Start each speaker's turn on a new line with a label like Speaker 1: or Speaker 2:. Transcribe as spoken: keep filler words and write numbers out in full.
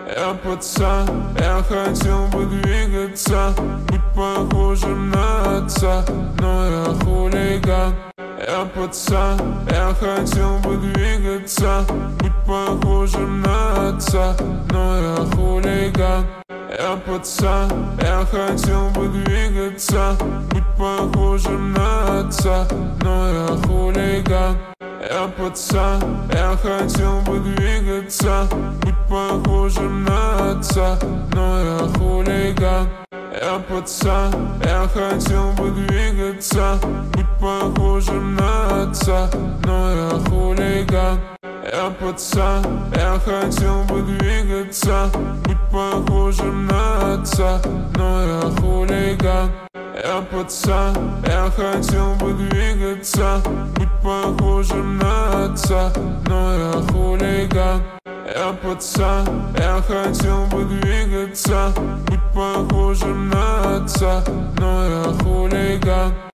Speaker 1: Я пацан, я хотел бы двигаться, быть похожим на отца, но я хулиган. Я пацан, я хотел бы двигаться, быть похожим на отца, но я хулиган. Я пацан, я хотел бы двигаться, быть похожим на отца, но я хулиган. Я пацан, я хотел бы двигаться, быть похожим на отца, но я хулиган. Я пацан, я хотел бы двигаться, быть похожим на отца, но я хулиган. Я пацан, я хотел бы двигаться, быть похожим на отца, но я хулиган. Я пацан, я хотел бы двигаться, быть похожим на отца, но я хулиган. Я пацан, я хотел бы двигаться, быть похожим на отца, но я хулиган.